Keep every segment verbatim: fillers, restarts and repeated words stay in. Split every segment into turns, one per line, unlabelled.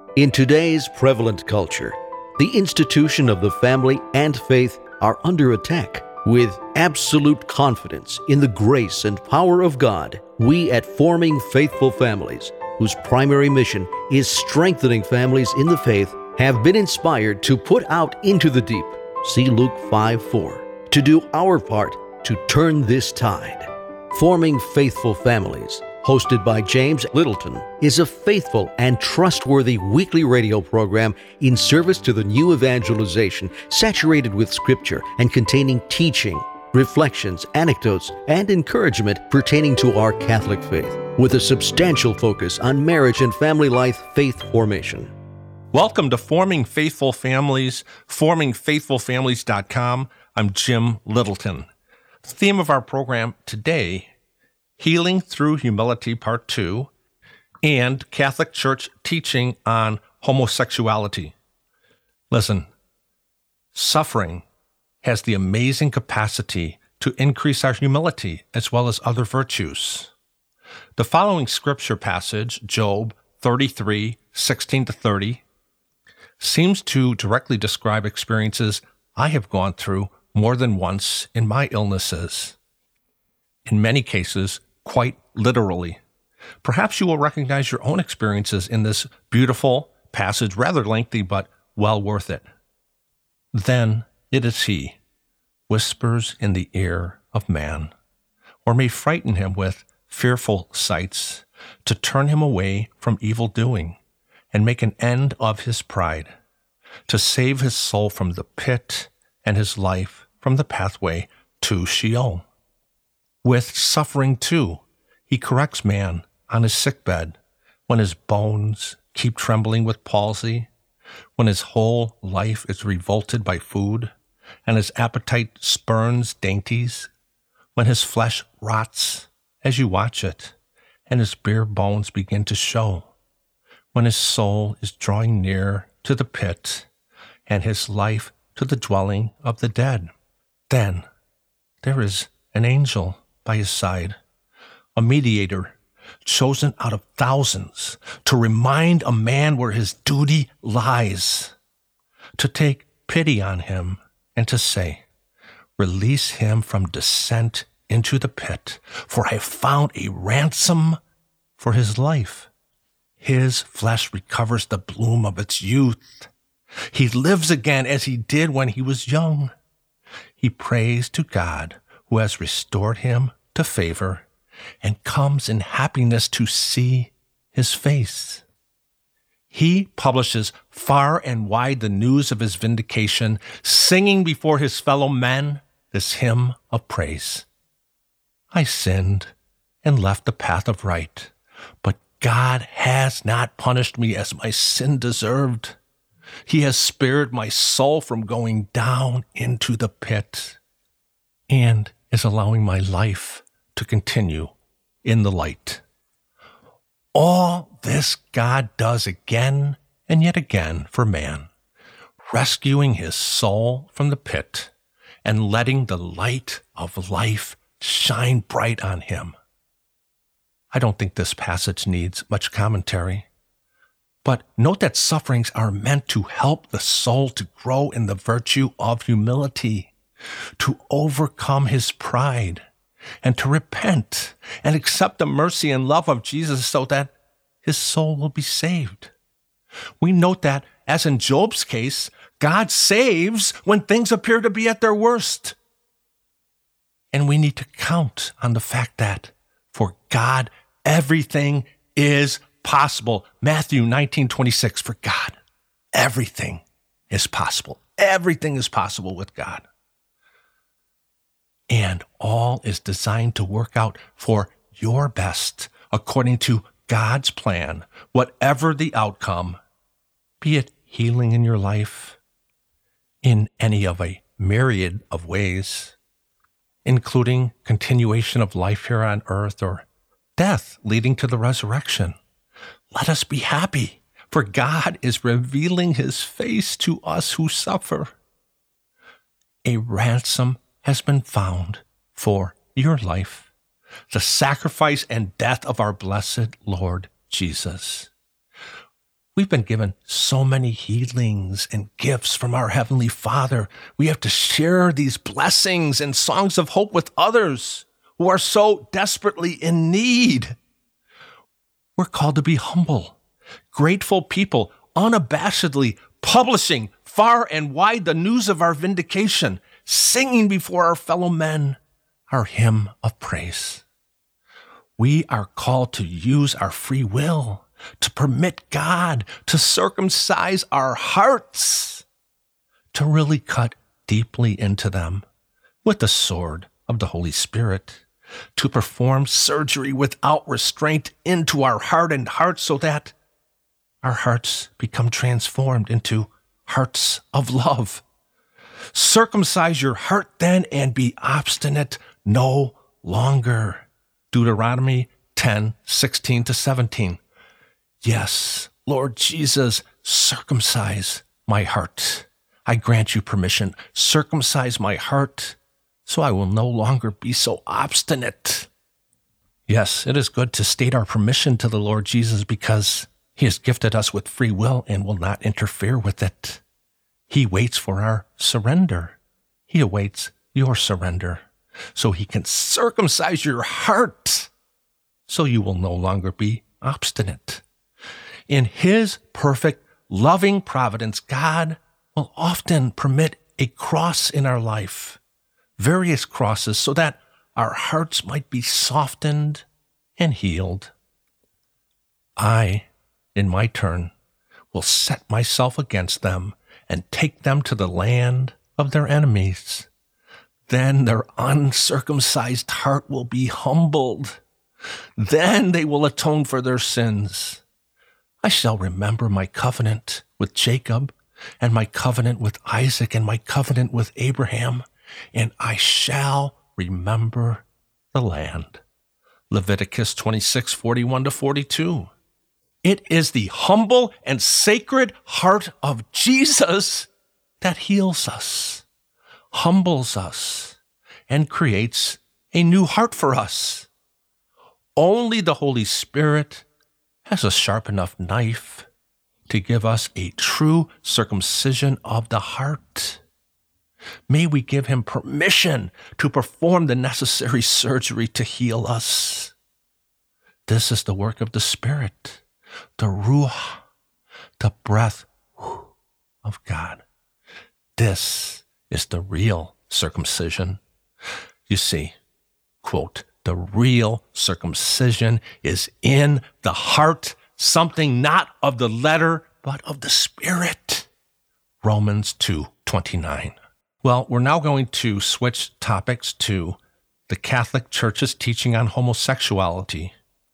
In today's prevalent culture, the institution of the family and faith are under attack. With absolute confidence in the grace and power of God, we at Forming Faithful Families, whose primary mission is strengthening families in the faith, have been inspired to put out into the deep, see Luke five four, to do our part to turn this tide. Forming Faithful Families, hosted by James Littleton, is a faithful and trustworthy weekly radio program in service to the new evangelization, saturated with Scripture and containing teaching, reflections, anecdotes, and encouragement pertaining to our Catholic faith, with a substantial focus on marriage and family life faith formation.
Welcome to Forming Faithful Families, forming faithful families dot com. I'm Jim Littleton. The theme of our program today, Healing Through Humility, Part two, and Catholic Church Teaching on Homosexuality. Listen, suffering has the amazing capacity to increase our humility as well as other virtues. The following scripture passage, Job thirty-three, sixteen to thirty, seems to directly describe experiences I have gone through more than once in my illnesses. In many cases, quite literally. Perhaps you will recognize your own experiences in this beautiful passage, rather lengthy, but well worth it. Then it is he, whispers in the ear of man, or may frighten him with fearful sights, to turn him away from evil doing, and make an end of his pride, to save his soul from the pit and his life from the pathway to Sheol. With suffering, too, he corrects man on his sickbed, when his bones keep trembling with palsy, when his whole life is revolted by food, and his appetite spurns dainties, when his flesh rots as you watch it, and his bare bones begin to show, when his soul is drawing near to the pit, and his life to the dwelling of the dead. Then there is an angel by his side, a mediator chosen out of thousands to remind a man where his duty lies, to take pity on him and to say, release him from descent into the pit, for I have found a ransom for his life. His flesh recovers the bloom of its youth. He lives again as he did when he was young. He prays to God, who has restored him to favor, and comes in happiness to see his face. He publishes far and wide the news of his vindication, singing before his fellow men this hymn of praise. I sinned and left the path of right, but God has not punished me as my sin deserved. He has spared my soul from going down into the pit, and is allowing my life to continue in the light. All this God does again and yet again for man, rescuing his soul from the pit and letting the light of life shine bright on him. I don't think this passage needs much commentary. But note that sufferings are meant to help the soul to grow in the virtue of humility, to overcome his pride, and to repent and accept the mercy and love of Jesus so that his soul will be saved. We note that, as in Job's case, God saves when things appear to be at their worst. And we need to count on the fact that, for God, everything is possible. Matthew nineteen twenty-six, for God, everything is possible. Everything is possible with God. And all is designed to work out for your best according to God's plan, whatever the outcome, be it healing in your life in any of a myriad of ways, including continuation of life here on earth or death leading to the resurrection. Let us be happy, for God is revealing his face to us who suffer. A ransom has been found for your life, the sacrifice and death of our blessed Lord Jesus. We've been given so many healings and gifts from our Heavenly Father. We have to share these blessings and songs of hope with others who are so desperately in need. We're called to be humble, grateful people, unabashedly publishing far and wide the news of our vindication, singing before our fellow men our hymn of praise. We are called to use our free will, to permit God to circumcise our hearts, to really cut deeply into them with the sword of the Holy Spirit, to perform surgery without restraint into our hardened hearts so that our hearts become transformed into hearts of love. Circumcise your heart then and be obstinate no longer. Deuteronomy ten, sixteen to seventeen. Yes, Lord Jesus, circumcise my heart. I grant you permission. Circumcise my heart so I will no longer be so obstinate. Yes, it is good to state our permission to the Lord Jesus because he has gifted us with free will and will not interfere with it. He waits for our surrender. He awaits your surrender so he can circumcise your heart so you will no longer be obstinate. In his perfect, loving providence, God will often permit a cross in our life, various crosses, so that our hearts might be softened and healed. I, in my turn, will set myself against them and take them to the land of their enemies. Then their uncircumcised heart will be humbled. Then they will atone for their sins. I shall remember my covenant with Jacob and my covenant with Isaac and my covenant with Abraham, and I shall remember the land. Leviticus twenty-six, forty-one to forty-two. It is the humble and sacred heart of Jesus that heals us, humbles us, and creates a new heart for us. Only the Holy Spirit has a sharp enough knife to give us a true circumcision of the heart. May we give him permission to perform the necessary surgery to heal us. This is the work of the Spirit, the Ruach, the breath of God. This is the real circumcision. You see, quote, the real circumcision is in the heart, something not of the letter, but of the Spirit. Romans two twenty-nine. Well, we're now going to switch topics to the Catholic Church's teaching on homosexuality.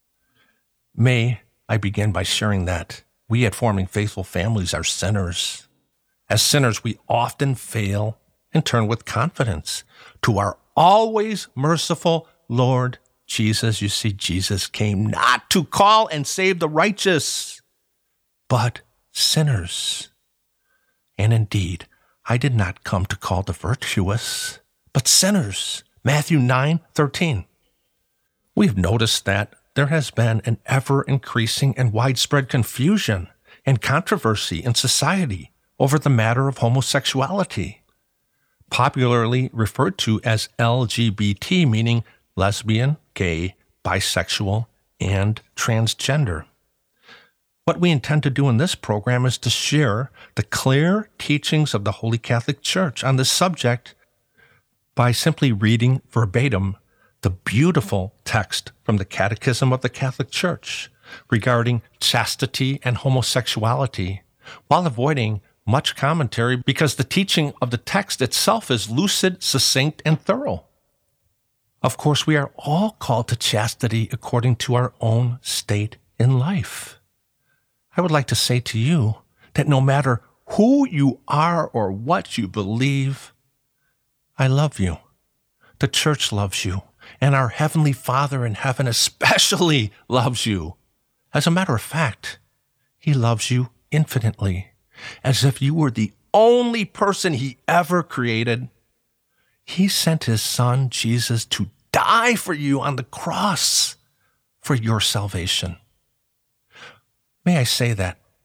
May I begin by sharing that we at Forming Faithful Families are sinners. As sinners, we often fail and turn with confidence to our always merciful Lord Jesus. You see, Jesus came not to call and save the righteous, but sinners. And indeed, I did not come to call the virtuous, but sinners. Matthew nine thirteen. We've noticed that there has been an ever-increasing and widespread confusion and controversy in society over the matter of homosexuality, popularly referred to as L G B T, meaning lesbian, gay, bisexual, and transgender. What we intend to do in this program is to share the clear teachings of the Holy Catholic Church on this subject by simply reading verbatim the beautiful text from the Catechism of the Catholic Church regarding chastity and homosexuality, while avoiding much commentary because the teaching of the text itself is lucid, succinct, and thorough. Of course, we are all called to chastity according to our own state in life. I would like to say to you that no matter who you are or what you believe, I love you. The Church loves you, and our Heavenly Father in heaven especially loves you. As a matter of fact, he loves you infinitely, as if you were the only person he ever created. He sent his Son, Jesus, to die for you on the cross for your salvation. May I say that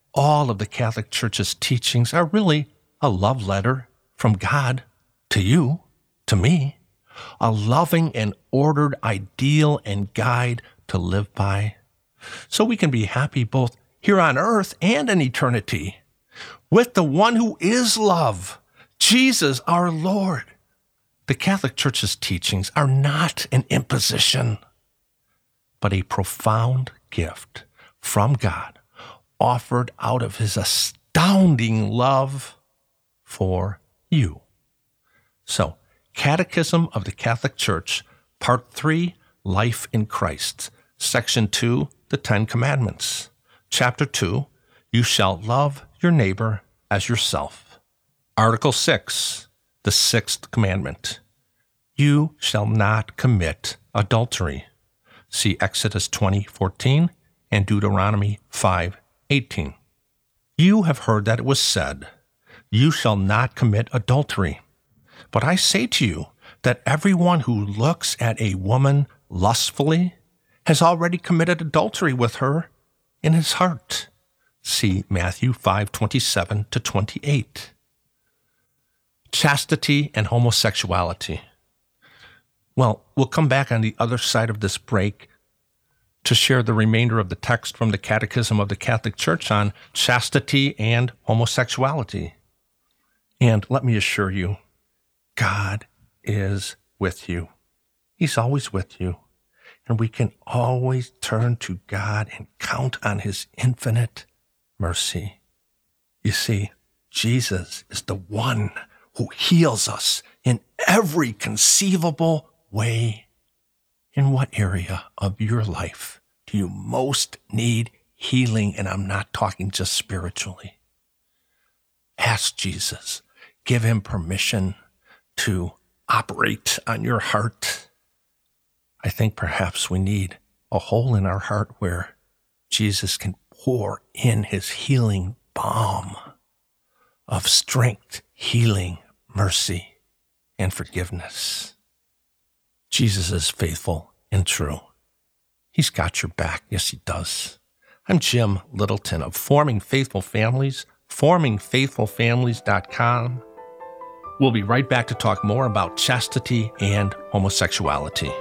all of the Catholic Church's teachings are really a love letter from God to you, to me, a loving and ordered ideal and guide to live by, so we can be happy both here on earth and in eternity with the one who is love, Jesus our Lord. The Catholic Church's teachings are not an imposition, but a profound gift from God, offered out of his astounding love for you. So, Catechism of the Catholic Church, Part three, Life in Christ, Section two, the Ten Commandments. Chapter two, You shall love your neighbor as yourself. Article six, the Sixth Commandment. You shall not commit adultery. See Exodus twenty fourteen and Deuteronomy five eighteen. You have heard that it was said, You shall not commit adultery. But I say to you that everyone who looks at a woman lustfully has already committed adultery with her in his heart. See Matthew five twenty-seven to twenty-eight. Chastity and homosexuality. Well, we'll come back on the other side of this break to share the remainder of the text from the Catechism of the Catholic Church on chastity and homosexuality. And let me assure you, God is with you. He's always with you. And we can always turn to God and count on his infinite mercy. You see, Jesus is the one who heals us in every conceivable way. In what area of your life do you most need healing? And I'm not talking just spiritually. Ask Jesus. Give him permission to operate on your heart. I think perhaps we need a hole in our heart where Jesus can pour in his healing balm of strength, healing, mercy, and forgiveness. Jesus is faithful and true. He's got your back. Yes, he does. I'm Jim Littleton of Forming Faithful Families, forming faithful families dot com. We'll be right back to talk more about chastity and homosexuality.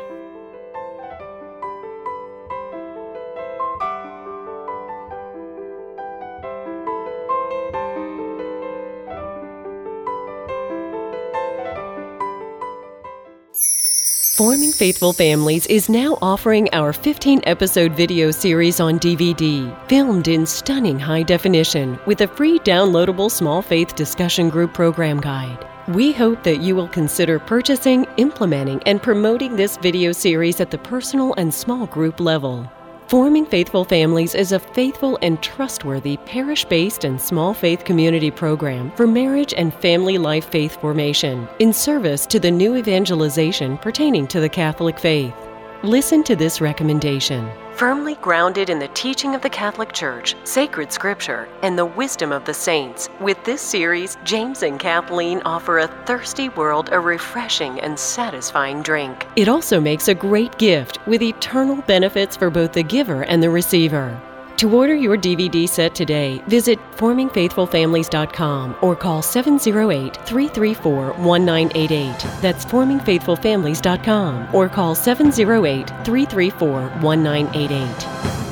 Forming Faithful Families is now offering our fifteen-episode video series on D V D, filmed in stunning high definition with a free downloadable Small Faith Discussion Group program guide. We hope that you will consider purchasing, implementing, and promoting this video series at the personal and small group level. Forming Faithful Families is a faithful and trustworthy parish-based and small faith community program for marriage and family life faith formation in service to the new evangelization pertaining to the Catholic faith. Listen to this recommendation. Firmly grounded in the teaching of the Catholic Church, sacred scripture, and the wisdom of the saints, with this series, James and Kathleen offer a thirsty world a refreshing and satisfying drink. It also makes a great gift with eternal benefits for both the giver and the receiver. To order your D V D set today, visit forming faithful families dot com or call seven oh eight, three three four, one nine eight eight. That's forming faithful families dot com or call seven oh eight, three three four, one nine eight eight.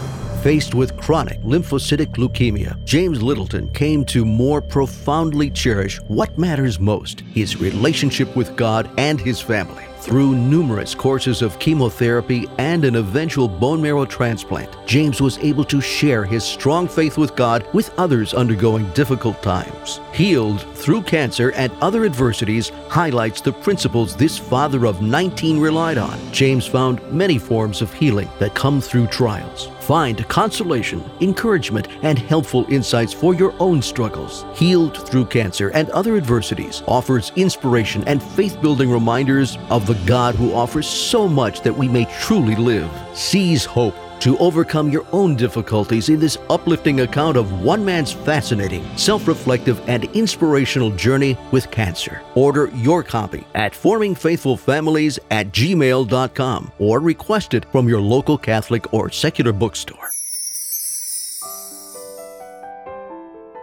Faced with chronic lymphocytic leukemia, James Littleton came to more profoundly cherish what matters most, his relationship with God and his family. Through numerous courses of chemotherapy and an eventual bone marrow transplant, James was able to share his strong faith with God with others undergoing difficult times. Healed through cancer and other adversities highlights the principles this father of nineteen relied on. James found many forms of healing that come through trials. Find consolation, encouragement, and helpful insights for your own struggles. Healed Through Cancer and Other Adversities offers inspiration and faith-building reminders of the God who offers so much that we may truly live. Seize hope to overcome your own difficulties in this uplifting account of one man's fascinating, self-reflective, and inspirational journey with cancer. Order your copy at forming faithful families at gmail dot com or request it from your local Catholic or secular bookstore.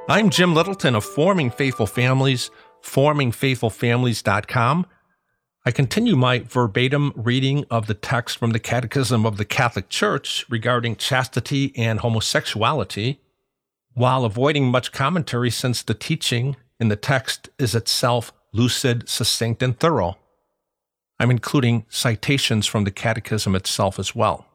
I'm Jim Littleton of Forming Faithful Families, forming faithful families dot com. I continue my verbatim reading of the text from the Catechism of the Catholic Church regarding chastity and homosexuality, while avoiding much commentary since the teaching in the text is itself lucid, succinct, and thorough. I'm including citations from the Catechism itself as well.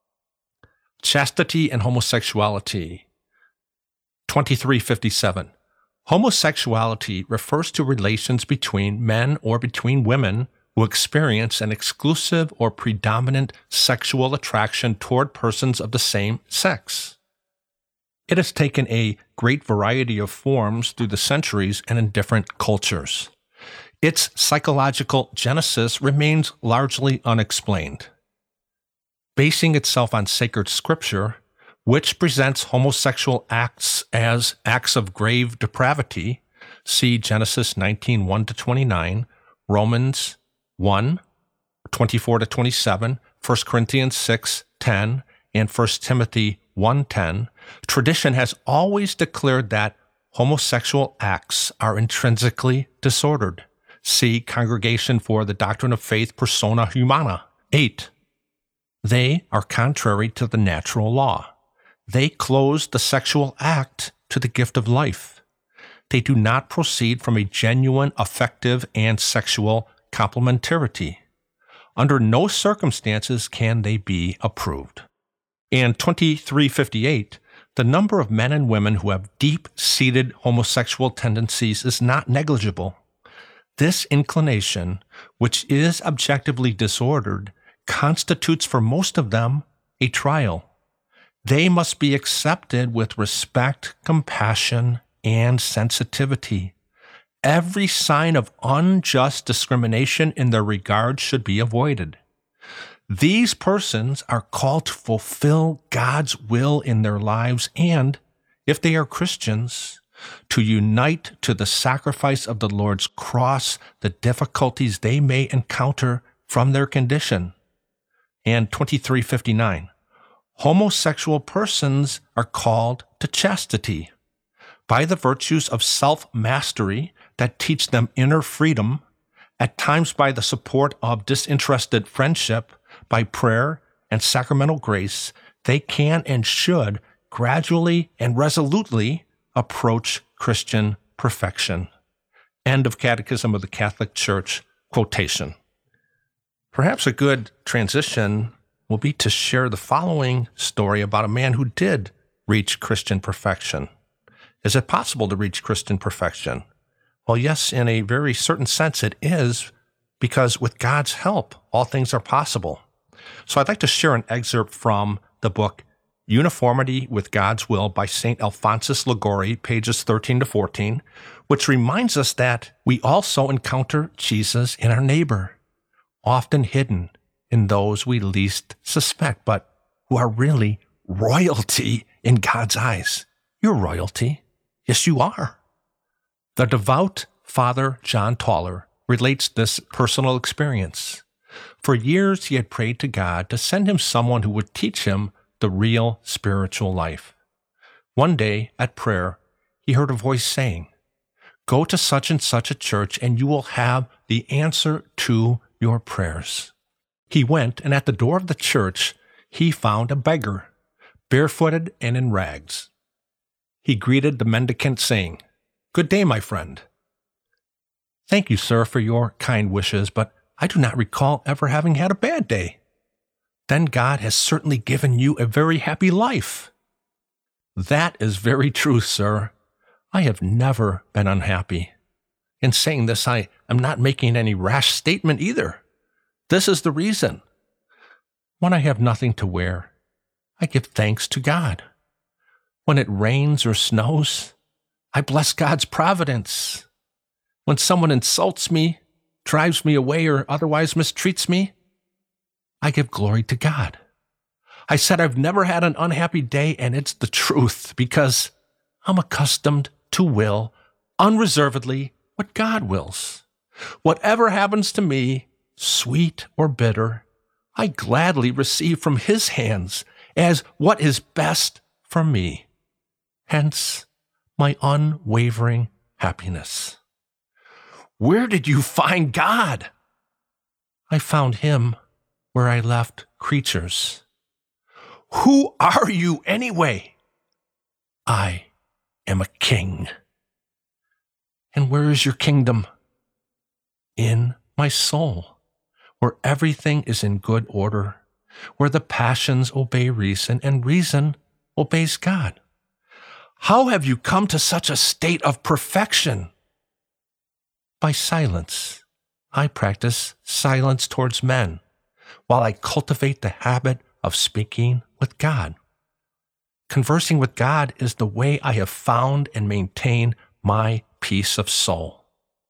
Chastity and homosexuality. twenty-three fifty-seven. Homosexuality refers to relations between men or between women who experience an exclusive or predominant sexual attraction toward persons of the same sex. It has taken a great variety of forms through the centuries and in different cultures. Its psychological genesis remains largely unexplained. Basing itself on sacred scripture, which presents homosexual acts as acts of grave depravity, see Genesis nineteen, one to twenty-nine, Romans one, twenty-four to twenty-seven, First Corinthians six, ten, and First Timothy one ten, tradition has always declared that homosexual acts are intrinsically disordered. See Congregation for the Doctrine of Faith, Persona Humana eight. They are contrary to the natural law. They close the sexual act to the gift of life. They do not proceed from a genuine affective and sexual complementarity. Under no circumstances can they be approved. And twenty-three fifty-eight, the number of men and women who have deep-seated homosexual tendencies is not negligible. This inclination, which is objectively disordered, constitutes for most of them a trial. They must be accepted with respect, compassion, and sensitivity. Every sign of unjust discrimination in their regard should be avoided. These persons are called to fulfill God's will in their lives and, if they are Christians, to unite to the sacrifice of the Lord's cross the difficulties they may encounter from their condition. And twenty-three fifty-nine. Homosexual persons are called to chastity. By the virtues of self-mastery that teach them inner freedom, at times by the support of disinterested friendship, by prayer and sacramental grace, they can and should gradually and resolutely approach Christian perfection. End of Catechism of the Catholic Church, quotation. Perhaps a good transition will be to share the following story about a man who did reach Christian perfection. Is it possible to reach Christian perfection? Well, yes, in a very certain sense it is, because with God's help, all things are possible. So I'd like to share an excerpt from the book Uniformity with God's Will by Saint Alphonsus Liguori, pages thirteen to fourteen, which reminds us that we also encounter Jesus in our neighbor, often hidden in those we least suspect, but who are really royalty in God's eyes. You're royalty. Yes, you are. The devout Father John Toller relates this personal experience. For years, he had prayed to God to send him someone who would teach him the real spiritual life. One day, at prayer, he heard a voice saying, "Go to such and such a church and you will have the answer to your prayers." He went, and at the door of the church, he found a beggar, barefooted and in rags. He greeted the mendicant, saying, "Good day, my friend." "Thank you, sir, for your kind wishes, but I do not recall ever having had a bad day." "Then God has certainly given you a very happy life." "That is very true, sir. I have never been unhappy. In saying this, I am not making any rash statement either. This is the reason. When I have nothing to wear, I give thanks to God. When it rains or snows, I bless God's providence. When someone insults me, drives me away, or otherwise mistreats me, I give glory to God. I said I've never had an unhappy day, and it's the truth, because I'm accustomed to will unreservedly what God wills. Whatever happens to me, sweet or bitter, I gladly receive from His hands as what is best for me. Hence, my unwavering happiness. Where did you find God? I found him where I left creatures. Who are you anyway? I am a king. And where is your kingdom? In my soul, where everything is in good order, where the passions obey reason and reason obeys God. How have you come to such a state of perfection? By silence. I practice silence towards men while I cultivate the habit of speaking with God. Conversing with God is the way I have found and maintained my peace of soul.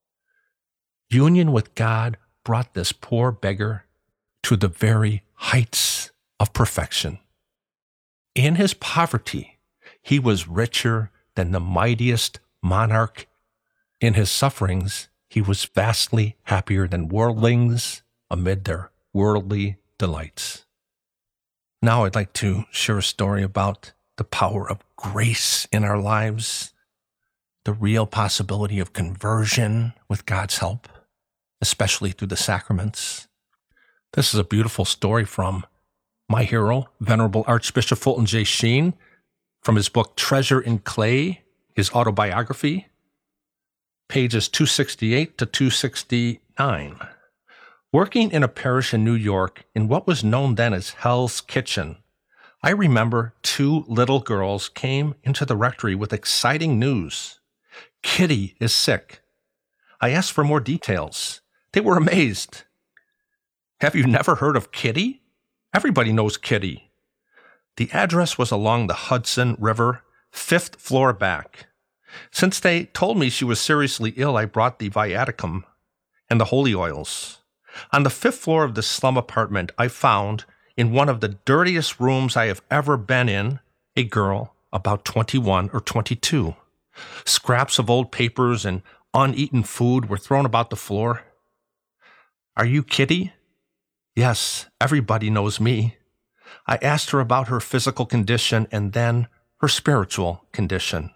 Union with God brought this poor beggar to the very heights of perfection. In his poverty, he was richer than the mightiest monarch. In his sufferings, he was vastly happier than worldlings amid their worldly delights. Now I'd like to share a story about the power of grace in our lives, the real possibility of conversion with God's help, especially through the sacraments. This is a beautiful story from my hero, Venerable Archbishop Fulton J. Sheen, from his book Treasure in Clay, his autobiography, pages two sixty-eight to two sixty-nine. Working in a parish in New York in what was known then as Hell's Kitchen, I remember two little girls came into the rectory with exciting news. Kitty is sick. I asked for more details. They were amazed. Have you never heard of Kitty? Everybody knows Kitty. The address was along the Hudson River, fifth floor back. Since they told me she was seriously ill, I brought the viaticum and the holy oils. On the fifth floor of the slum apartment, I found, in one of the dirtiest rooms I have ever been in, a girl about twenty-one or twenty-two. Scraps of old papers and uneaten food were thrown about the floor. Are you Kitty? Yes, everybody knows me. I asked her about her physical condition and then her spiritual condition.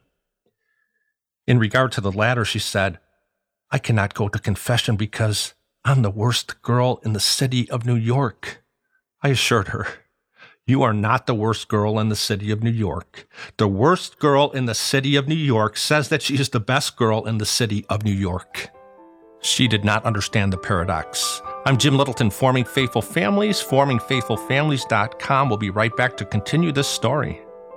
In regard to the latter, she said, I cannot go to confession because I'm the worst girl in the city of New York. I assured her, you are not the worst girl in the city of New York. The worst girl in the city of New York says that she is the best girl in the city of New York. She did not understand the paradox. I'm Jim Littleton, Forming Faithful Families. forming faithful families dot com. We'll be right back to continue this story.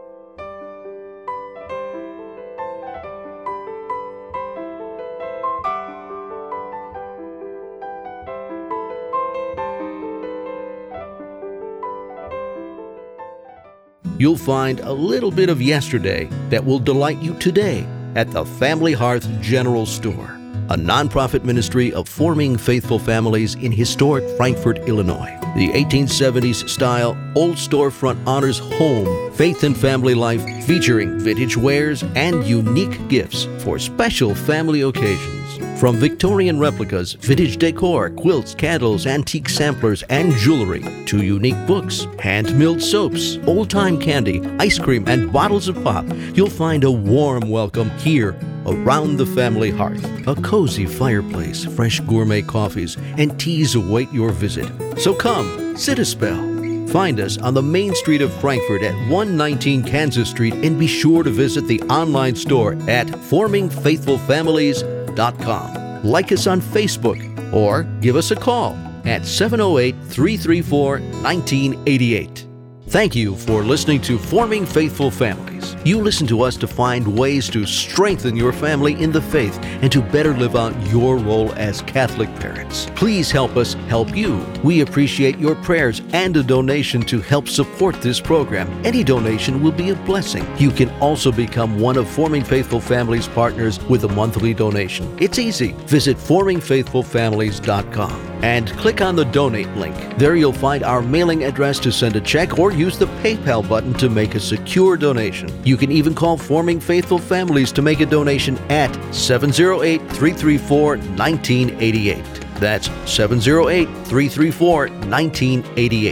You'll find a little bit of yesterday that will delight you today at the Family Hearth General Store, a nonprofit ministry of forming faithful families in historic Frankfort, Illinois. The eighteen seventies style old storefront honors home, faith and family life, featuring vintage wares and unique gifts for special family occasions. From Victorian replicas, vintage decor, quilts, candles, antique samplers, and jewelry, to unique books, hand-milled soaps, old-time candy, ice cream, and bottles of pop, you'll find a warm welcome here around the family hearth. A cozy fireplace, fresh gourmet coffees, and teas await your visit. So come, sit a spell. Find us on the main street of Frankfort at one nineteen Kansas Street, and be sure to visit the online store at forming faithful families dot com. Like us on Facebook or give us a call at seven oh eight, three three four, one nine eight eight. Thank you for listening to Forming Faithful Families. You listen to us to find ways to strengthen your family in the faith and to better live out your role as Catholic parents. Please help us help you. We appreciate your prayers and a donation to help support this program. Any donation will be a blessing. You can also become one of Forming Faithful Families partners with a monthly donation. It's easy. Visit forming faithful families dot com and click on the donate link. There you'll find our mailing address to send a check, or use the PayPal button to make a secure donation. You can even call Forming Faithful Families to make a donation at seven oh eight, three three four, one nine eight eight. That's seven oh eight, three three four, one nine eight eight.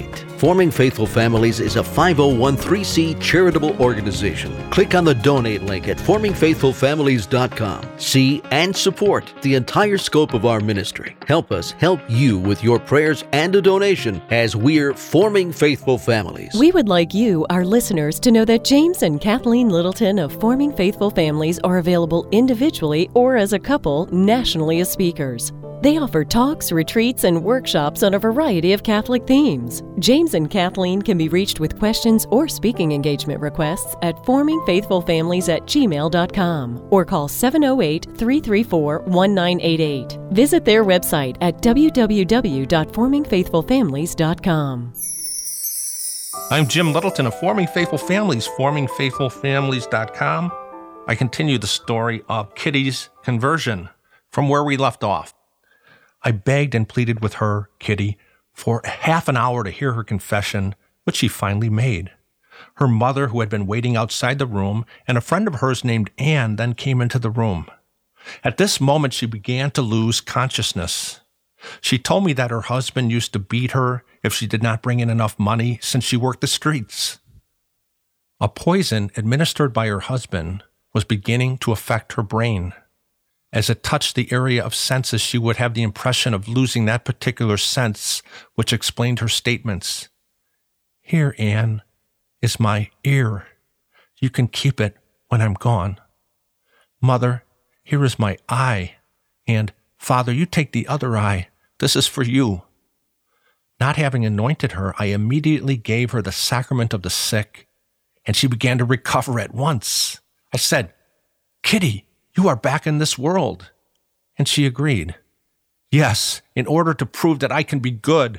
Forming Faithful Families is a five oh one c charitable organization. Click on the donate link at forming faithful families dot com. See and support the entire scope of our ministry. Help us help you with your prayers and a donation as we're forming faithful families.
We would like you, our listeners, to know that James and Kathleen Littleton of Forming Faithful Families are available individually or as a couple nationally as speakers. They offer talks, retreats, and workshops on a variety of Catholic themes. James and Kathleen can be reached with questions or speaking engagement requests at forming faithful families at gmail dot com or call seven oh eight, three three four, one nine eight eight. Visit their website at w w w dot forming faithful families dot com.
I'm Jim Littleton of Forming Faithful Families, forming faithful families dot com. I continue the story of Kitty's conversion from where we left off. I begged and pleaded with her, Kitty, for half an hour to hear her confession, which she finally made. Her mother, who had been waiting outside the room, and a friend of hers named Anne then came into the room. At this moment, she began to lose consciousness. She told me that her husband used to beat her if she did not bring in enough money since she worked the streets. A poison administered by her husband was beginning to affect her brain. As it touched the area of senses, she would have the impression of losing that particular sense, which explained her statements. Here, Anne, is my ear. You can keep it when I'm gone. Mother, here is my eye. And, Father, you take the other eye. This is for you. Not having anointed her, I immediately gave her the sacrament of the sick, and she began to recover at once. I said, Kitty, you are back in this world. And she agreed. Yes, in order to prove that I can be good.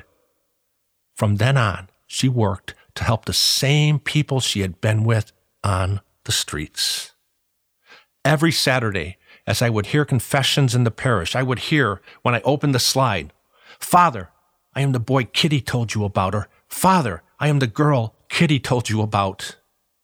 From then on, she worked to help the same people she had been with on the streets. Every Saturday, as I would hear confessions in the parish, I would hear, when I opened the slide, Father, I am the boy Kitty told you about, or Father, I am the girl Kitty told you about.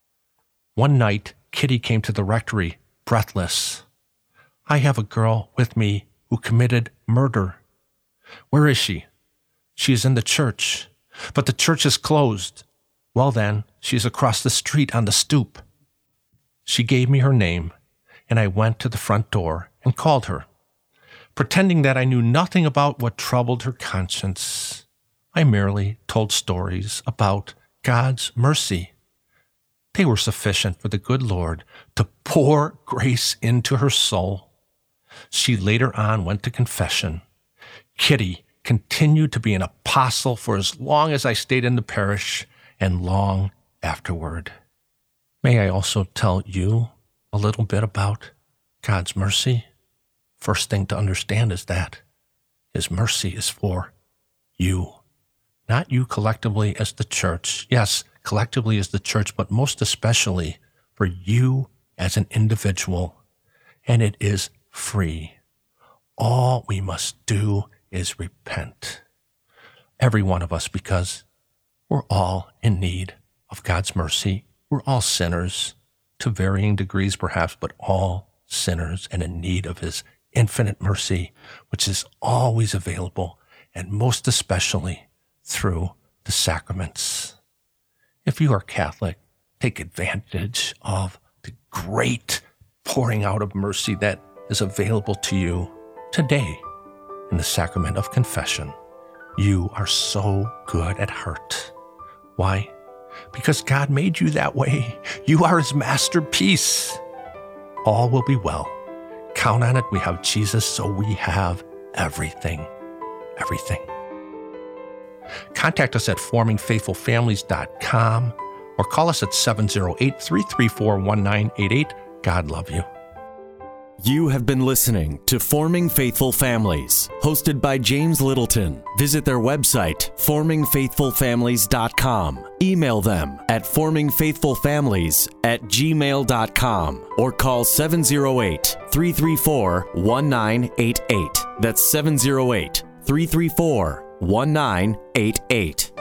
One night, Kitty came to the rectory, breathless. I have a girl with me who committed murder. Where is she? She is in the church, but the church is closed. Well then, she is across the street on the stoop. She gave me her name, and I went to the front door and called her. Pretending that I knew nothing about what troubled her conscience, I merely told stories about God's mercy. They were sufficient for the good Lord to pour grace into her soul. She later on went to confession. Kitty continued to be an apostle for as long as I stayed in the parish and long afterward. May I also tell you a little bit about God's mercy? First thing to understand is that His mercy is for you, not you collectively as the church. Yes, collectively as the church, but most especially for you as an individual. And it is free. All we must do is repent. Every one of us, because we're all in need of God's mercy. We're all sinners to varying degrees perhaps, but all sinners and in need of His infinite mercy, which is always available, and most especially through the sacraments. If you are Catholic, take advantage of the great pouring out of mercy that is available to you today in the sacrament of confession. You are so good at heart. Why? Because God made you that way. You are His masterpiece. All will be well. Count on it. We have Jesus, so we have everything. Everything. Contact us at forming faithful families dot com or call us at seven oh eight, three three four, one nine eight eight. God love you.
You have been listening to Forming Faithful Families, hosted by James Littleton. Visit their website, forming faithful families dot com. Email them at forming faithful families at gmail dot com or call seven oh eight, three three four, one nine eight eight. That's seven oh eight, three three four, one nine eight eight.